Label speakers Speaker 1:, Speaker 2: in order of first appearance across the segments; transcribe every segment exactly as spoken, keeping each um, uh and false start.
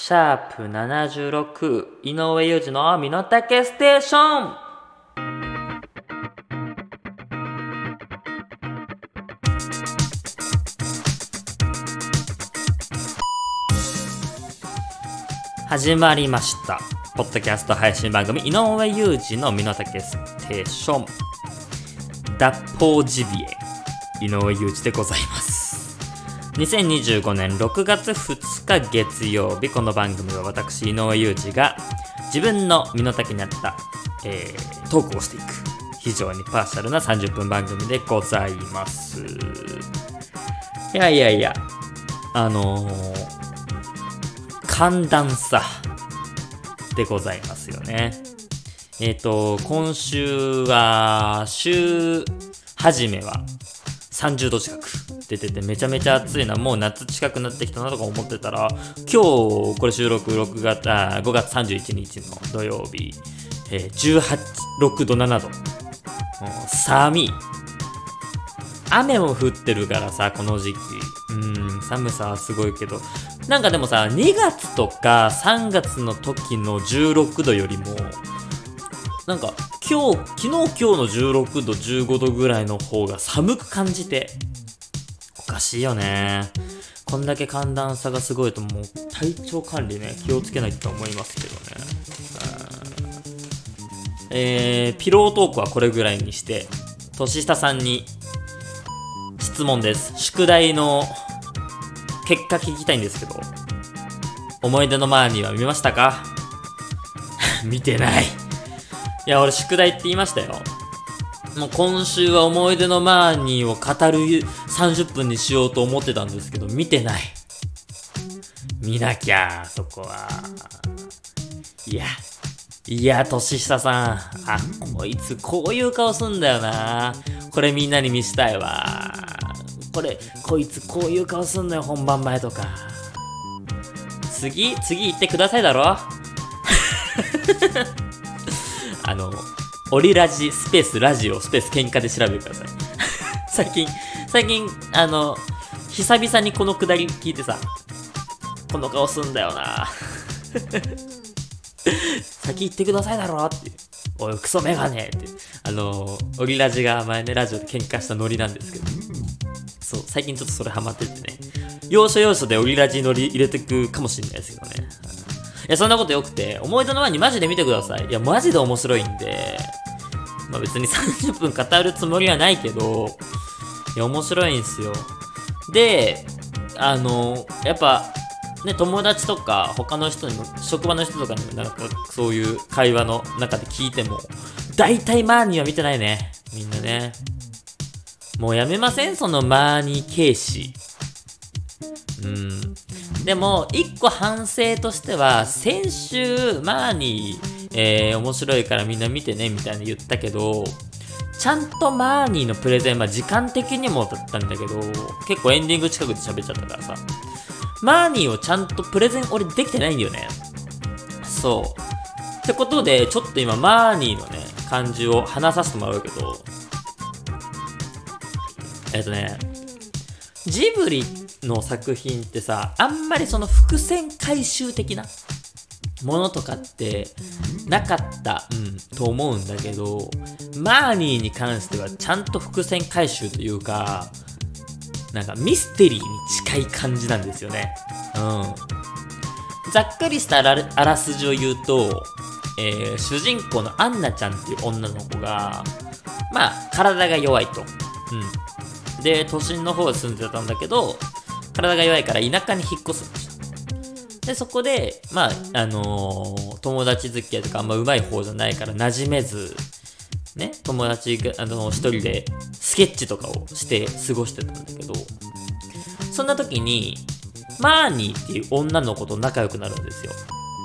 Speaker 1: シャープななじゅうろく井上裕二の身の丈ステーション。始まりました。ポッドキャスト配信番組井上裕二の身の丈ステーション。脱法ジビエ井上裕二でございます。にせんにじゅうごねんろくがつふつか月曜日、この番組は私井上裕二が自分の身の丈に合った、えー、トークをしていく非常にパーシャルなさんじゅっぷん番組でございます。いやいやいやあのー、寒暖差でございますよね。えっと今週は週初めはさんじゅうど近く出ててめちゃめちゃ暑いな、もう夏近くなってきたなとか思ってたら、今日これ収録ろくがつあごがつさんじゅういちにちの土曜日、えー、じゅうはち、ろくど、ななど、寒い。雨も降ってるからさ、この時期うん寒さはすごいけど、なんかでもさにがつとかさんがつの時のじゅうろくどよりもなんか今日昨日今日のじゅうろくどじゅうごどぐらいの方が寒く感じて、おかしいよね。こんだけ寒暖差がすごいともう体調管理ね気をつけないと思いますけどね。えー、ピロートークはこれぐらいにして、年下さんに質問です。宿題の結果聞きたいんですけど、思い出のマーニーは見ましたか？見てない。いや俺宿題って言いましたよ。もう今週は思い出のマーニーを語るさんじゅっぷんにしようと思ってたんですけど、見てない。見なきゃそこは。いやいや年下さん、あこいつこういう顔すんだよな、これみんなに見したいわ。これこいつこういう顔すんのよ本番前とか。次次行ってくださいだろ。あのオリラジスペースラジオスペース喧嘩で調べてください。最近最近あの久々にこのくだり聞いてさ、この顔すんだよな。先行ってくださいだろって、おいクソメガネって、あのオリラジが前ねラジオで喧嘩したノリなんですけど、そう最近ちょっとそれハマっててね、要所要所でオリラジノリ入れてくかもしれないですけどね。いやそんなことよくて、思い出の前にマジで見てください。いやマジで面白いんで、まあ別にさんじゅっぷん語るつもりはないけど、いや面白いんすよ。であのやっぱね、友達とか他の人にも職場の人とかにもなんかそういう会話の中で聞いても大体マーニーは見てないね、みんなね。もうやめませんそのマーニー軽視。うんでも一個反省としては、先週マーニー、えー、面白いからみんな見てねみたいに言ったけど、ちゃんとマーニーのプレゼンは時間的にもだったんだけど、結構エンディング近くで喋っちゃったからさ、マーニーをちゃんとプレゼン俺できてないんだよね。そうってことでちょっと今マーニーのね感じを話させてもらうけど、えっとねジブリの作品ってさ、あんまりその伏線回収的なものとかってなかった、うん、と思うんだけど、マーニーに関してはちゃんと伏線回収というか、なんかミステリーに近い感じなんですよね。うん。ざっくりしたあら、あらすじを言うと、えー、主人公のアンナちゃんっていう女の子が、まあ体が弱いと。うん。で都心の方に住んでたんだけど、体が弱いから田舎に引っ越すんですよ。でそこでまああのー、友達付き合いとかあんま上手い方じゃないから馴染めずね、友達があの一人でスケッチとかをして過ごしてたんだけど、そんな時にマーニーっていう女の子と仲良くなるんですよ。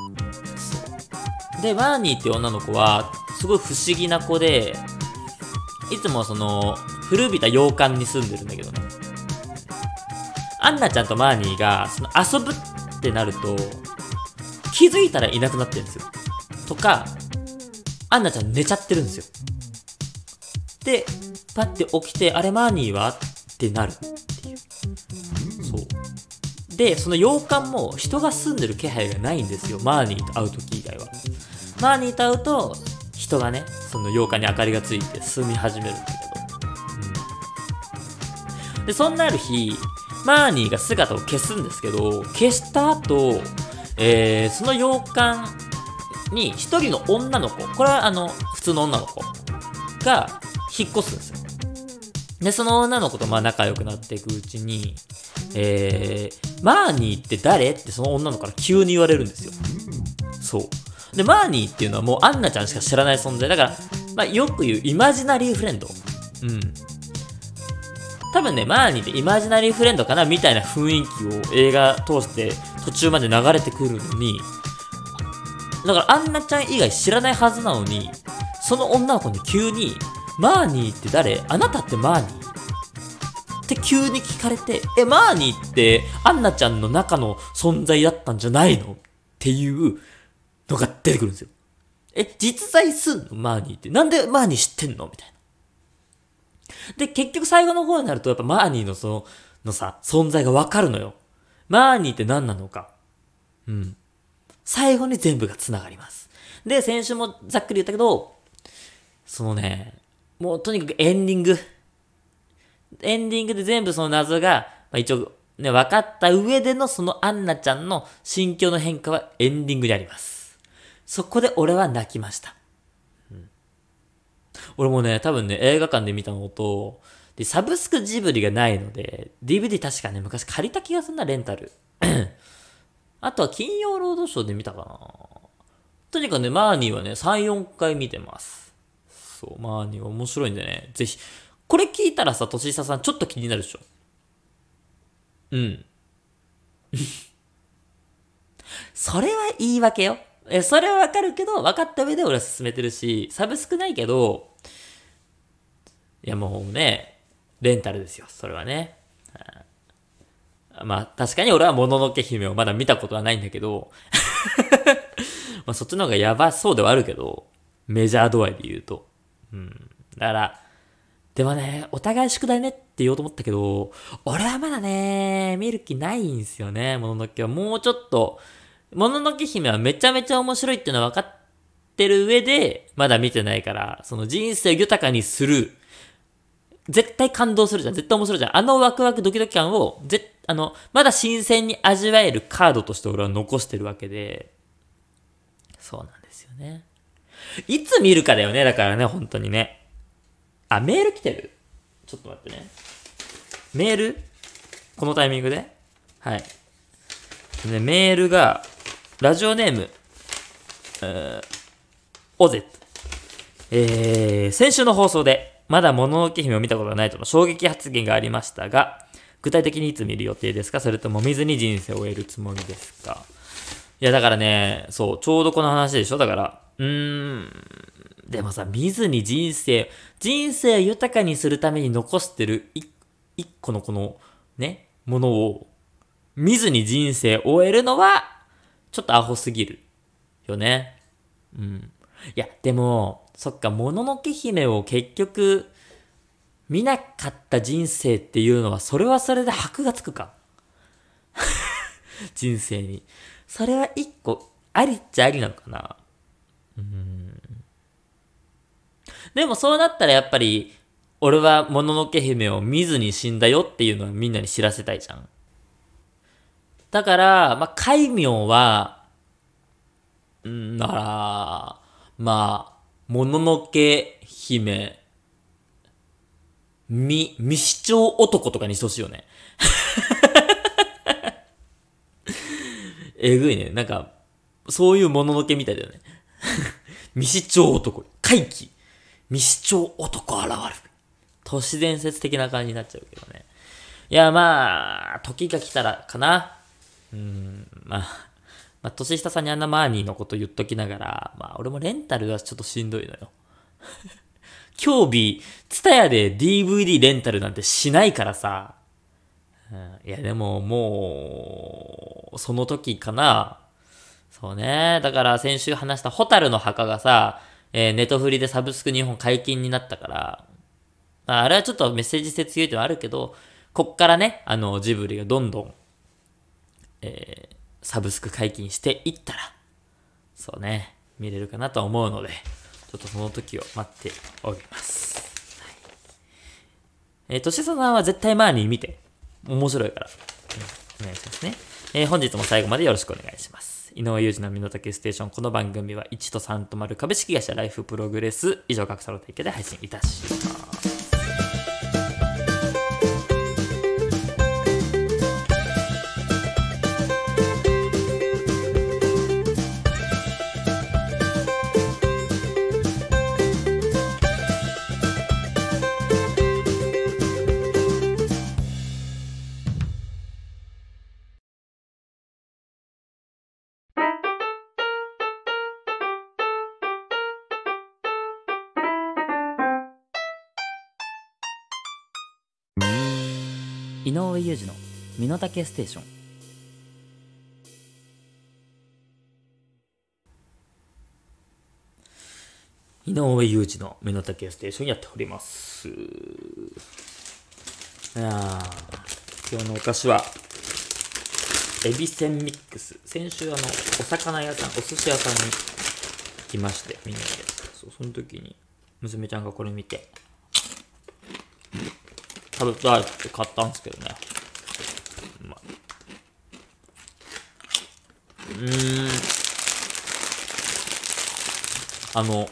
Speaker 1: でマーニーっていう女の子はすごい不思議な子で、いつもその古びた洋館に住んでるんだけどね、アンナちゃんとマーニーがその遊ぶってなると気づいたらいなくなってるんですよ。とかアンナちゃん寝ちゃってるんですよ。でパッて起きて、あれマーニーはってなるっていう。そうで、その洋館も人が住んでる気配がないんですよ。マーニーと会う時以外は。マーニーと会うと、人がね、その洋館に明かりがついて住み始めるんだけど。うん、で、そんなある日、マーニーが姿を消すんですけど、消した後、えー、その洋館に一人の女の子、これはあの、普通の女の子が引っ越すんですよ。で、その女の子とまあ仲良くなっていくうちに、えー、マーニーって誰ってその女の子から急に言われるんですよ。そう。で、マーニーっていうのはもうアンナちゃんしか知らない存在。だから、まあよく言うイマジナリーフレンド。うん。多分ね、マーニーってイマジナリーフレンドかなみたいな雰囲気を映画通して途中まで流れてくるのに、だからアンナちゃん以外知らないはずなのに、その女の子に急に、マーニーって誰？あなたってマーニー？って急に聞かれて、え、マーニーってアンナちゃんの中の存在だったんじゃないの？っていうのが出てくるんですよ。え、実在すんの？マーニーって。なんでマーニー知ってんの？みたいな。で、結局最後の方になるとやっぱマーニーのその、のさ、存在がわかるのよ。マーニーって何なのか。うん。最後に全部が繋がります。で、先週もざっくり言ったけど、そのね、もうとにかくエンディング。エンディングで全部その謎が、まあ、一応ね、分かった上でのそのアンナちゃんの心境の変化はエンディングにあります。そこで俺は泣きました。うん、俺もね、多分ね、映画館で見たのと、で、サブスクジブリがないので、ディーブイディー 確かね、昔借りた気がするな、レンタル。あとは金曜ロードショーで見たかな。とにかくね、マーニーはね、さん、よんかい見てます。そう、マーニーは面白いんでね、ぜひ。これ聞いたらさ、年下さんちょっと気になるでしょ。うん。それは言い訳よ。え、それはわかるけど、分かった上で俺は進めてるし、サブスクないけど、いやもうね、レンタルですよ、それはね。まあ、確かに俺はもののけ姫をまだ見たことはないんだけど、まあそっちの方がやばそうではあるけど、メジャー度合いで言うと。うん。だから、でもね、お互い宿題ねって言おうと思ったけど、俺はまだね、見る気ないんすよね、もののけは。もうちょっと、もののけ姫はめちゃめちゃ面白いっていうのは分かってる上で、まだ見てないから、その人生を豊かにする、絶対感動するじゃん。絶対面白いじゃん。あのワクワクドキドキ感を、ぜ、あの、まだ新鮮に味わえるカードとして俺は残してるわけで、そうなんですよね。いつ見るかだよね、だからね、本当にね。あ、メール来てる？ちょっと待ってね。メール？このタイミングで？はい。ね、メールが、ラジオネーム、えー、オゼット。えー、先週の放送で、まだもののけ姫を見たことがないとの衝撃発言がありましたが、具体的にいつ見る予定ですか？それとも見ずに人生を終えるつもりですか？いや、だからね、そう、ちょうどこの話でしょ？だから、うーん、でもさ、見ずに人生、人生を豊かにするために残してる一個のこの、ね、ものを、見ずに人生を終えるのは、ちょっとアホすぎる。よね。うん。いや、でも、そっか、もののけ姫を結局、見なかった人生っていうのは、それはそれで箔がつくか。人生に。それは一個、ありっちゃありなのかな。うーん。でもそうなったらやっぱり、俺はもののけ姫を見ずに死んだよっていうのはみんなに知らせたいじゃん。だから、まあ、戒名は、んだから、まあ、もののけ姫、み、未死鳥男とかにしてほしいよね。えぐいね。なんか、そういうもののけみたいだよね。未死鳥男、怪奇、未死鳥男現る。都市伝説的な感じになっちゃうけどね。いや、まあ、時が来たらかな。うーん、まあ、まあ、年下さんにあんなマーニーのこと言っときながら、まあ、俺もレンタルはちょっとしんどいのよ。今日日、ツタヤで ディーブイディー レンタルなんてしないからさ。うん、いや、でも、もう、その時かな。そうね。だから先週話したホタルの墓がさ、えー、ネトフリでサブスク日本解禁になったから、まあ、あれはちょっとメッセージ性強いってのはあるけど、こっからね、あの、ジブリがどんどんえー、サブスク解禁していったら、そうね、見れるかなと思うので、ちょっとその時を待っております。はい、えー、としささんは絶対マーニー見て。面白いから。うん、お願いしますね。えー、本日も最後までよろしくお願いします。井上裕二の身の丈ステーション。この番組はいちとさんと丸株式会社ライフプログレス以上各社の提供で配信いたします。井上裕二の身の丈ステーション。井上裕二の身の丈ステーションやっております。いや今日のお菓子はエビせんミックス。先週あのお魚屋さん、お寿司屋さんに来まして、みんなで。そう、その時に娘ちゃんがこれ見て食べたいって買ったんですけどね。まあ、うーんあの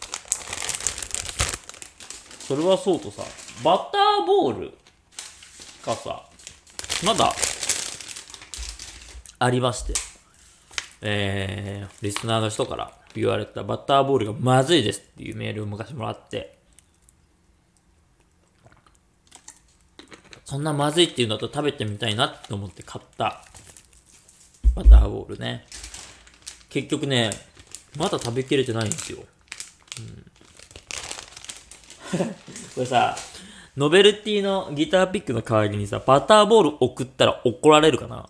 Speaker 1: それはそうとさ、バターボールがさまだありまして、えー、リスナーの人から言われたバターボールがまずいですっていうメールを昔もらって、そんなまずいっていうんだと食べてみたいなって思って買ったバターボールね。結局ね、まだ食べきれてないんですよ。うん、これさ、ノベルティのギターピックの代わりにさ、バターボール送ったら怒られるかな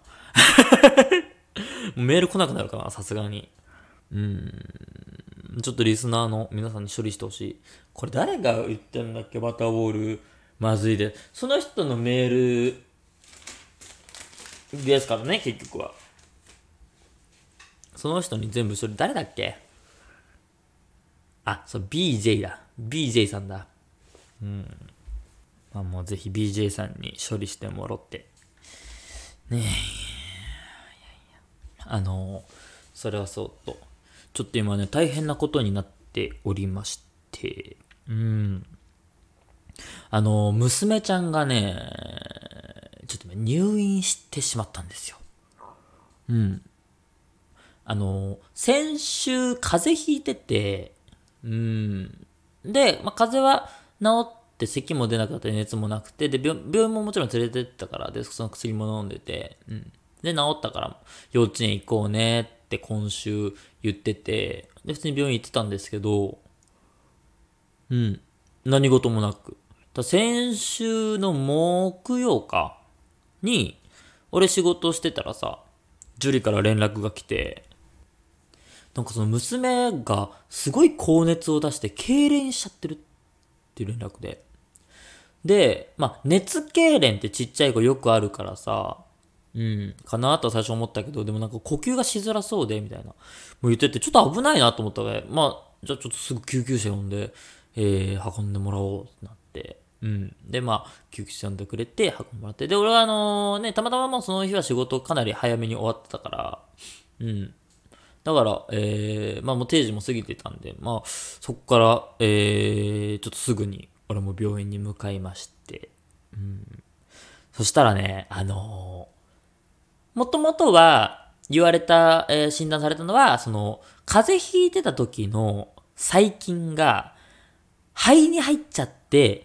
Speaker 1: メール来なくなるかな、さすがに。うーん。ちょっとリスナーの皆さんに処理してほしい。これ誰が言ってんだっけ、バターボールまずいで。その人のメールですからね、結局は。その人に全部処理、誰だっけ。あ、そう、ビージェー だ。ビージェー さんだ。うん。まあもうぜひ ビージェー さんに処理してもろって。ねえ。あの、それはそうと。ちょっと今ね、大変なことになっておりまして。うん。あの、娘ちゃんがね、ちょっと入院してしまったんですよ。うん。あの、先週風邪ひいてて、うん。で、まあ、風邪は治って咳も出なかったり熱もなくて、で、病病院ももちろん連れてったから、で、その薬も飲んでて、うん。で、治ったから幼稚園行こうねって今週言ってて、で、普通に病院行ってたんですけど、うん。何事もなく。だ先週の木曜かに、俺仕事してたらさ、ジュリから連絡が来て、なんかその娘がすごい高熱を出して痙攣しちゃってるっていう連絡で。で、まあ、熱痙攣ってちっちゃい子よくあるからさ、うん、かなと最初思ったけど、でもなんか呼吸がしづらそうで、みたいな。もう言ってて、ちょっと危ないなと思ったから、まあ、じゃあちょっとすぐ救急車呼んで、えー、運んでもらおうってなって。うん。で、まあ、救急車呼んでくれて、運んでもらって。で、俺はあのね、たまたまもうその日は仕事かなり早めに終わってたから、うん。だから、えー、まあもう定時も過ぎてたんで、まあ、そっから、えー、ちょっとすぐに、俺も病院に向かいまして、うん。そしたらね、あのー、もともとは、言われた、えー診断されたのは、その、風邪ひいてた時の細菌が、肺に入っちゃって、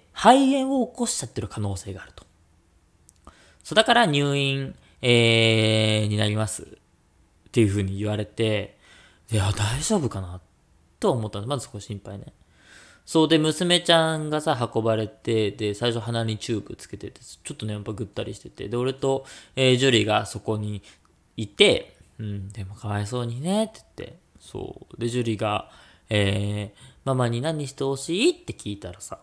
Speaker 1: 肺炎を起こしちゃってる可能性があると。そう、だから入院、えー、になります。っていう風に言われて、いや、大丈夫かなと思ったんです。まずそこ心配ね。そうで、娘ちゃんがさ、運ばれて、で、最初鼻にチューブつけてて、ちょっとね、やっぱぐったりしてて、で、俺と、えー、ジュリがそこにいて、うん、でもかわいそうにね、って言って、そう。で、ジュリが、えー、ママに何してほしいって聞いたらさ、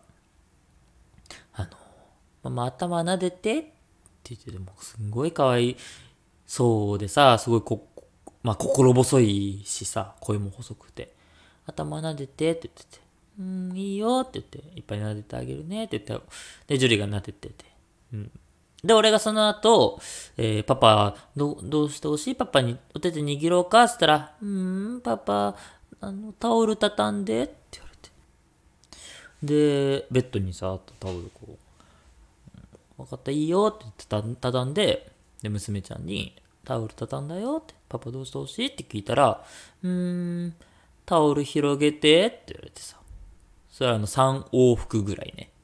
Speaker 1: あの、ママ頭撫でてって言ってて、もうすんごい可愛いそうでさ、すごいこ、まあ心細いしさ、声も細くて。頭撫でてって言ってて。うん、いいよって言って、いっぱい撫でてあげるねって言って、で、ジュリが撫でてて。うん。で、俺がその後、えー、パパ、ど、どうしてほしいパパにお手手握ろうかって言ったら、うーん、パパ、あの、タオル畳んでって言われて。で、ベッドにさ、タオルこう、分かった、いいよって言ってた畳んで、で、娘ちゃんに、タオル畳んだよって、パパどうしてほしいって聞いたら、うーん、タオル広げてって言われてさ。それはあのさん往復ぐらいね。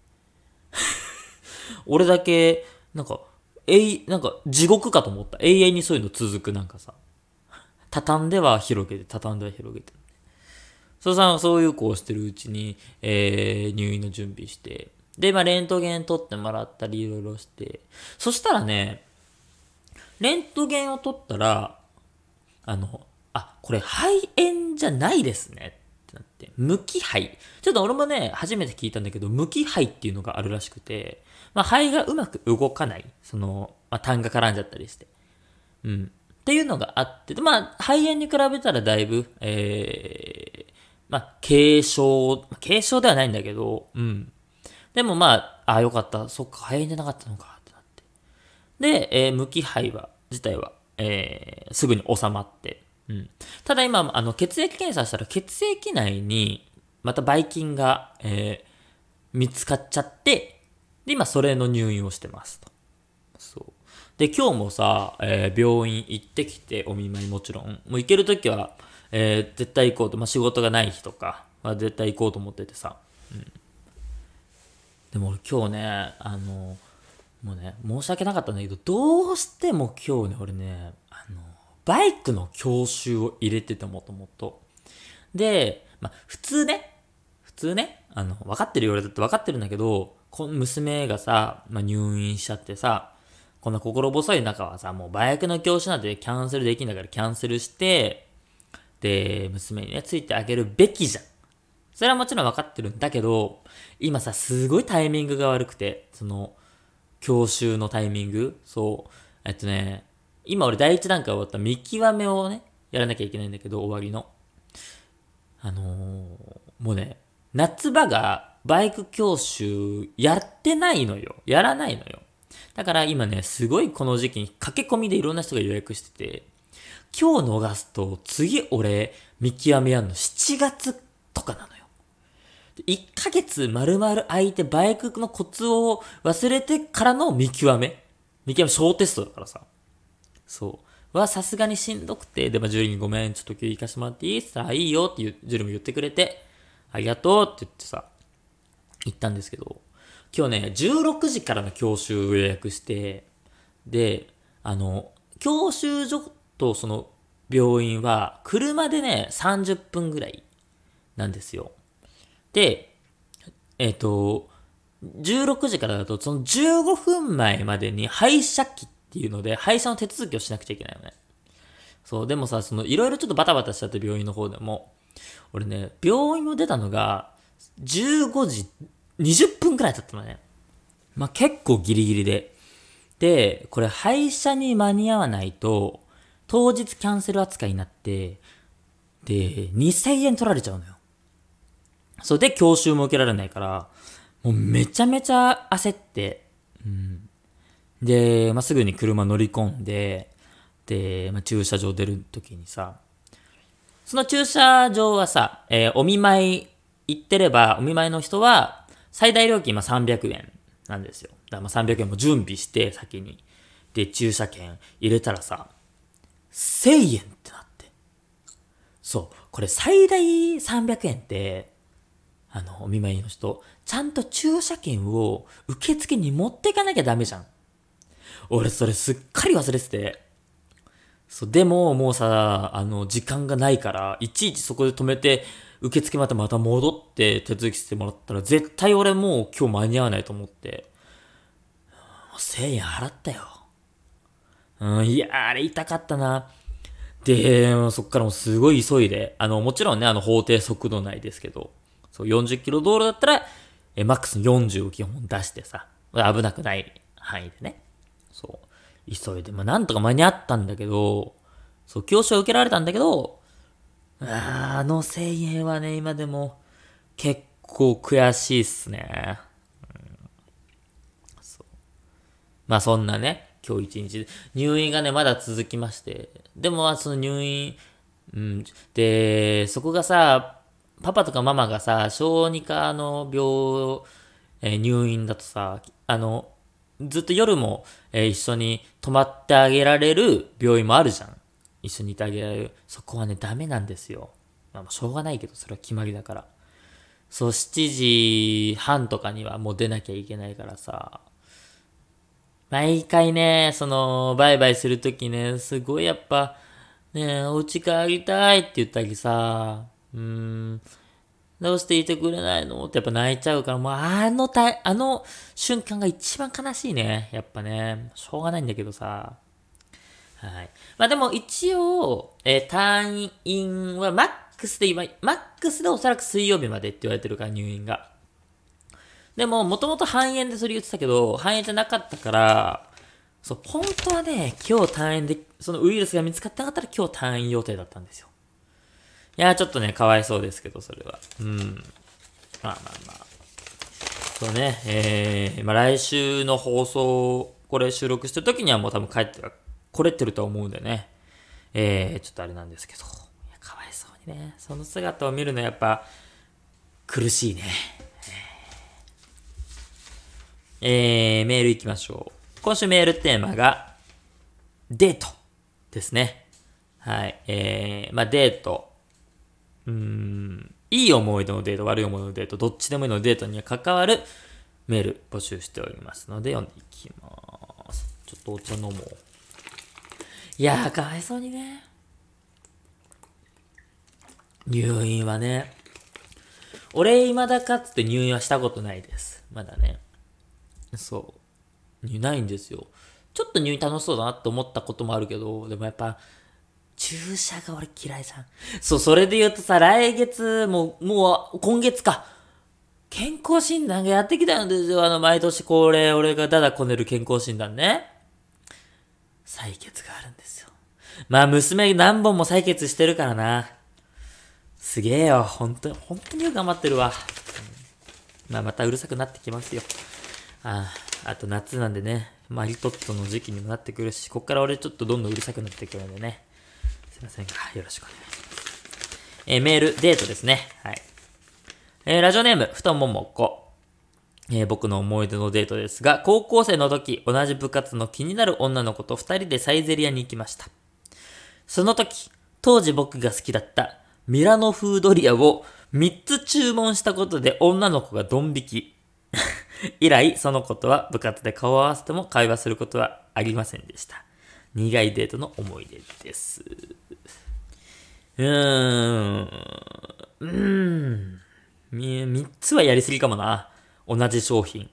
Speaker 1: 俺だけ、なんか、えい、なんか地獄かと思った。永遠にそういうの続くなんかさ。畳んでは広げて、畳んでは広げて。そうさ、そういうこうしてるうちに、えー、入院の準備して、で、まあ、レントゲン取ってもらったり、いろいろして、そしたらね、レントゲンを取ったら、あの、あ、これ肺炎じゃないですねってなって、無気肺。ちょっと俺もね、初めて聞いたんだけど、無気肺っていうのがあるらしくて、まあ、肺がうまく動かない。その、まあ、痰が絡んじゃったりして。うん。っていうのがあって、でまあ、肺炎に比べたらだいぶ、えー、まあ、軽症、軽症ではないんだけど、うん。でもまあ、ああ、よかった。そっか、肺炎じゃなかったのか、ってなって。で、えー無気肺は、自体は、えーすぐに収まって、うん。ただ今、あの、血液検査したら血液内に、またばい菌が、えー見つかっちゃって、で、今それの入院をしてますと。そう。で、今日もさ、えー病院行ってきて、お見舞いもちろん。もう行けるときは、えー絶対行こうと。まあ、仕事がない日とか、まあ、絶対行こうと思っててさ。でも俺今日ね、あの、もうね、申し訳なかったんだけど、どうしても今日ね、俺ね、あの、バイクの教習を入れててもともと。で、まあ、普通ね、普通ね、あの、分かってるよ俺だって分かってるんだけど、この娘がさ、まあ、入院しちゃってさ、こんな心細い中はさ、もうバイクの教習なんてキャンセルできんだからキャンセルして、で、娘にね、ついてあげるべきじゃん。それはもちろん分かってるんだけど、今さ、すごいタイミングが悪くて、その、教習のタイミングそう。えっとね、今俺第一段階終わった見極めをね、やらなきゃいけないんだけど、終わりの。あのー、もうね、夏場がバイク教習やってないのよ。やらないのよ。だから今ね、すごいこの時期に駆け込みでいろんな人が予約してて、今日逃すと次俺見極めやんのしちがつとかなのよ。いっかげつ丸々空いてバイクのコツを忘れてからの見極め。見極め小テストだからさ。そう。はさすがにしんどくて、で、まあ、ジュリにごめん、ちょっと今日行かしてもらっていいって言ったら、いいよって言う、ジュリも言ってくれて、ありがとうって言ってさ、行ったんですけど、今日ね、じゅうろくじからの教習を予約して、で、あの、教習所とその病院は、車でね、さんじゅっぷんぐらいなんですよ。で、えっ、と、じゅうろくじからだと、そのじゅうごふんまえまでに廃車機っていうので、廃車の手続きをしなくちゃいけないよね。そう、でもさ、その、いろいろちょっとバタバタしちゃって病院の方でも、俺ね、病院を出たのが、じゅうごじにじゅっぷんくらい経ったのね。まあ、結構ギリギリで。で、これ廃車に間に合わないと、当日キャンセル扱いになって、で、にせんえん取られちゃうのよ。そうで、教習も受けられないから、もうめちゃめちゃ焦って、うん、で、まあ、すぐに車乗り込んで、で、まあ、駐車場出るときにさ、その駐車場はさ、えーお見舞い行ってれば、お見舞いの人は、最大料金まあさんびゃくえんなんですよ。だからまあさんびゃくえんも準備して先に。で、駐車券入れたらさ、せんえんってなって。そう。これ最大さんびゃくえんって、あの、お見舞いの人、ちゃんと駐車券を受付に持っていかなきゃダメじゃん。俺それすっかり忘れてて。そう、でももうさ、あの、時間がないから、いちいちそこで止めて、受付またまた戻って手続きしてもらったら、絶対俺もう今日間に合わないと思って、もうせんえん払ったよ。うん、いやー、あれ痛かったな。で、そっからもすごい急いで、あの、もちろんね、あの、法定速度内ですけど、そう、よんじゅっキロ道路だったら、え、マックスよんじゅうを基本出してさ、危なくない範囲でね。そう。 急いで、まあなんとか間に合ったんだけど、そう、教師を受けられたんだけど、あーあのせんえんはね、今でも結構悔しいっすね。まあそんなね、今日一日、入院がね、まだ続きまして。でもまあその入院、うん、で、そこがさ、パパとかママがさ、小児科の病、えー入院だとさ、あの、ずっと夜も、えー一緒に泊まってあげられる病院もあるじゃん。一緒にいてあげられる。そこはね、ダメなんですよ。まあ、しょうがないけど、それは決まりだから。そう、しちじはんとかにはもう出なきゃいけないからさ、毎回ね、その、バイバイするときね、すごいやっぱ、ね、お家帰りたいって言ったりさ、うーん、どうしていてくれないのってやっぱ泣いちゃうから、もうあのたい、あの瞬間が一番悲しいね。やっぱね、しょうがないんだけどさ。はい。まあでも一応、えー退院はマックスで今、マックスでおそらく水曜日までって言われてるから入院が。でも、もともと肺炎でそれ言ってたけど、肺炎じゃなかったから、そう、本当はね、今日退院で、そのウイルスが見つかってなかったら今日退院予定だったんですよ。いやー、ちょっとね、かわいそうですけど、それは。うん。まあまあまあ。そうね、えー、まあ来週の放送、これ収録してる時にはもう多分帰っては来れてると思うんでね。えー、ちょっとあれなんですけど。いや、かわいそうにね。その姿を見るのはやっぱ、苦しいね。えー、メール行きましょう。今週メールテーマが、デートですね。はい。えー、まあデート。うーん、いい思い出のデート、悪い思い出のデート、どっちでもいいのデートに関わるメール募集しておりますので、読んでいきます。ちょっとお茶飲もう。いやー、かわいそうにね。入院はね。俺、未だかつて入院はしたことないです。まだね。そう。ないんですよ。ちょっと入院楽しそうだなって思ったこともあるけど、でもやっぱ、注射が俺嫌いじゃん。そう、それで言うとさ、来月、もう、もう、今月か。健康診断がやってきたんですよ。あの、毎年恒例、俺がダダこねる健康診断ね。採血があるんですよ。まあ、娘何本も採血してるからな。すげえよ。本当に、本当によく頑張ってるわ。まあ、またうるさくなってきますよ。ああ、あと夏なんでね、マリトッツォの時期にもなってくるし、こっから俺ちょっとどんどんうるさくなってくるんでね。すいませんが、よろしくお願いします。えーメール、デートですね。はい。えーラジオネーム、ふとももこ。えー僕の思い出のデートですが、高校生の時、同じ部活の気になる女の子と二人でサイゼリアに行きました。その時、当時僕が好きだったミラノ風ドリアをみっつ注文したことで女の子がドン引き。以来、その子とは部活で顔を合わせても会話することはありませんでした。苦いデートの思い出です。うーん。うーん。み、三つはやりすぎかもな。同じ商品。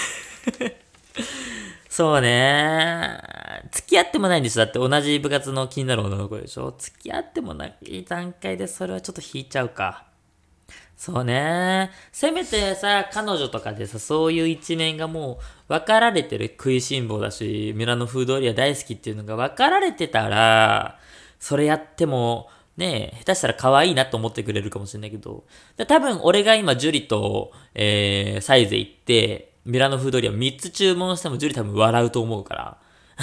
Speaker 1: そうね。付き合ってもないんですよ。だって同じ部活の気になる女の子でしょ。付き合ってもない段階でそれはちょっと引いちゃうか。そうね。せめてさ、彼女とかでさ、そういう一面がもう分かられてる食いしん坊だし、ミラノ風ドリア大好きっていうのが分かられてたら、それやっても、ねえ、下手したら可愛いなと思ってくれるかもしれないけど、で多分俺が今ジュリと、えー、サイゼ行って、ミラノ風ドリアみっつ注文してもジュリ多分笑うと思うから。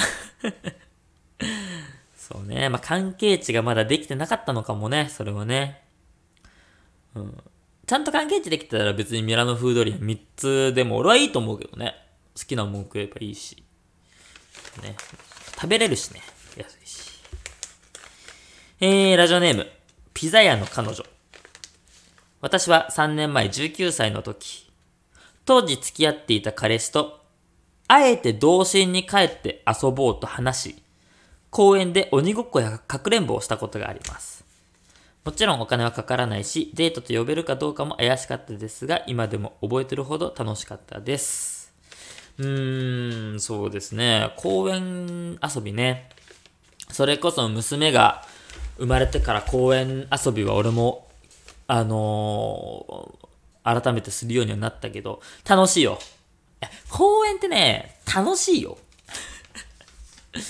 Speaker 1: そうね。まあ、関係値がまだできてなかったのかもね、それはね。うん。ちゃんと関係値できたら別にミラノ風ドリアみっつでも俺はいいと思うけどね。好きなもん食えばいいし。ね。食べれるしね。安いし。えー、ラジオネーム。ピザ屋の彼女。私はさんねんまえじゅうきゅうさいの時、当時付き合っていた彼氏と、あえて童心に帰って遊ぼうと話し、公園で鬼ごっこやかくれんぼをしたことがあります。もちろんお金はかからないし、デートと呼べるかどうかも怪しかったですが、今でも覚えてるほど楽しかったです。うーん、そうですね。公園遊びね。それこそ娘が生まれてから公園遊びは俺も、あのー、改めてするようにはなったけど、楽しいよ。公園ってね、楽しいよ。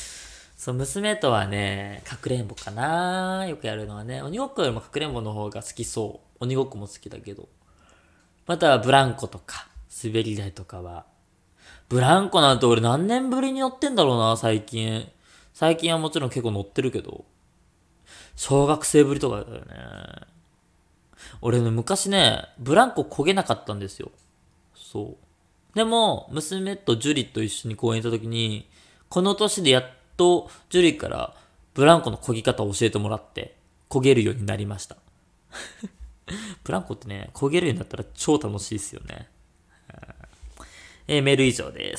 Speaker 1: そう、娘とはね、かくれんぼかな。よくやるのはね。鬼ごっこよりもかくれんぼの方が好きそう。鬼ごっこも好きだけど。またはブランコとか、滑り台とかは。ブランコなんて俺何年ぶりに乗ってんだろうな、最近。最近はもちろん結構乗ってるけど。小学生ぶりとかだよね。俺ね、昔ね、ブランコ漕げなかったんですよ。そう。でも、娘とジュリと一緒に公園行った時に、この年でやっとジュリからブランコの漕ぎ方を教えてもらって、漕げるようになりました。ブランコってね、漕げるようになったら超楽しいですよね。えー、メール以上です。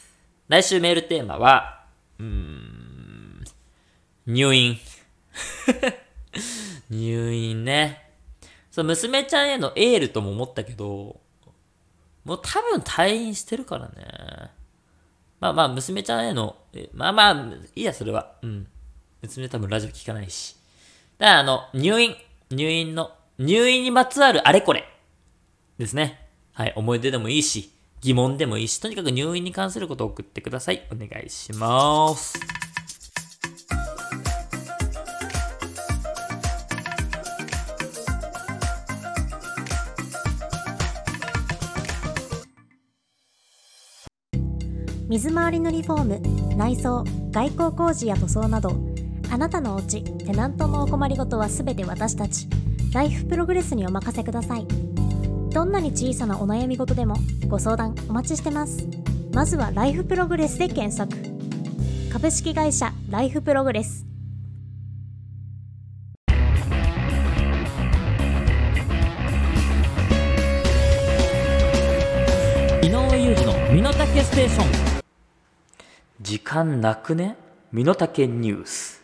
Speaker 1: 来週メールテーマは、うーん、入院。入院ね。そう、娘ちゃんへのエールとも思ったけど、もう多分退院してるからね。まあまあ、娘ちゃんへの、まあまあ、いいや、それは。うん。娘多分ラジオ聞かないし。だからあの、入院、入院の、入院にまつわるあれこれ。ですね。はい、思い出でもいいし、疑問でもいいし、とにかく入院に関することを送ってください。お願いします。
Speaker 2: 水回りのリフォーム、内装、外構工事や塗装など、あなたのお家、テナントのお困りごとはすべて私たちライフプログレスにお任せください。どんなに小さなお悩み事でもご相談お待ちしてます。まずはライフプログレスで検索。株式会社ライフプログレス。
Speaker 1: 井上裕二の身の丈ステーション。時間なくね？身の丈ニュース。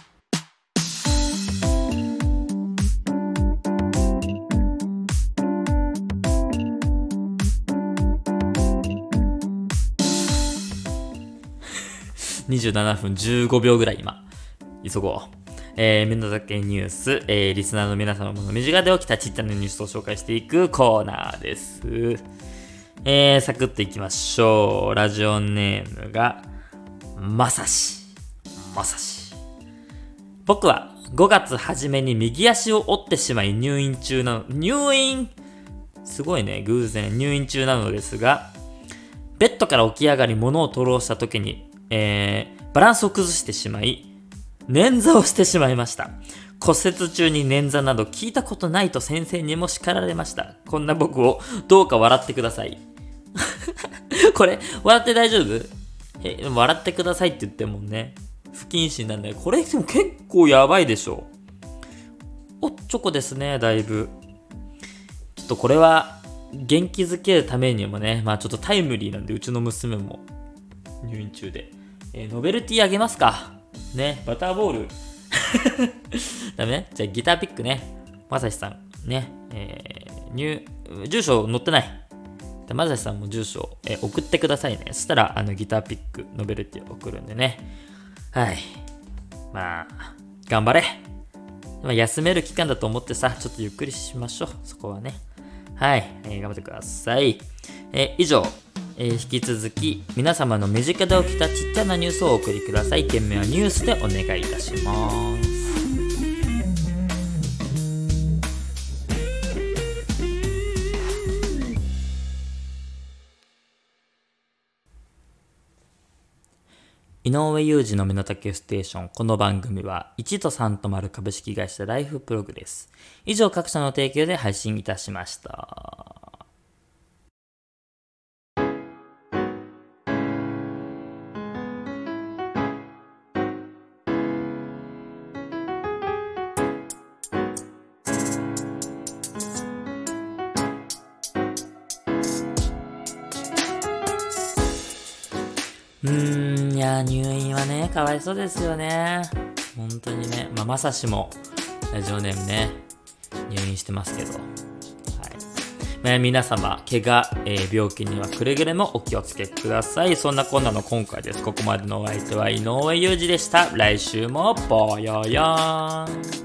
Speaker 1: にじゅうななふんじゅうごびょうぐらい今。急ごう。えー、身の丈ニュース、えー、リスナーの皆様の身近で起きたちっちゃなニュースを紹介していくコーナーです。えー、サクッといきましょう。ラジオネームが、まさし。まさし。僕はごがつ初めに右足を折ってしまい入院中なの、入院すごいね、偶然入院中なのですが、ベッドから起き上がり物を取ろうした時に、えー、バランスを崩してしまい、捻挫をしてしまいました。骨折中に捻挫など聞いたことないと先生にも叱られました。こんな僕をどうか笑ってください。これ、笑って大丈夫？え、でも笑ってくださいって言ってもね、不謹慎なんだよ。これでも結構やばいでしょ。おっちょこですね、だいぶ。ちょっとこれは元気づけるためにもね、まあちょっとタイムリーなんで、うちの娘も入院中で。えー、ノベルティあげますか。ね、バターボール。ダメ？じゃあギターピックね。まさしさん、ね、えー、入、住所載ってない。まさしさんも住所、えー、送ってくださいね。そしたら、あの、ギターピック、ノベルティ送るんでね。はい。まあ、頑張れ。まあ、休める期間だと思ってさ、ちょっとゆっくりしましょう。そこはね。はい。えー、頑張ってください。えー、以上。えー、引き続き皆様の身近で起きたちっちゃなニュースをお送りください。件名はニュースでお願いいたします。井上裕二の身の丈ステーション。この番組はいちとさんと丸株式会社ライフプログレス。以上各社の提供で配信いたしました。うーん、いや、入院はね、かわいそうですよね。本当にね。まあ、まさしも、ラジオネームね、入院してますけど。はい。まあ、皆様、怪我、えー、病気にはくれぐれもお気をつけください。そんなこんなの今回です。ここまでのお相手は井上裕二でした。来週も、ぽよよーん。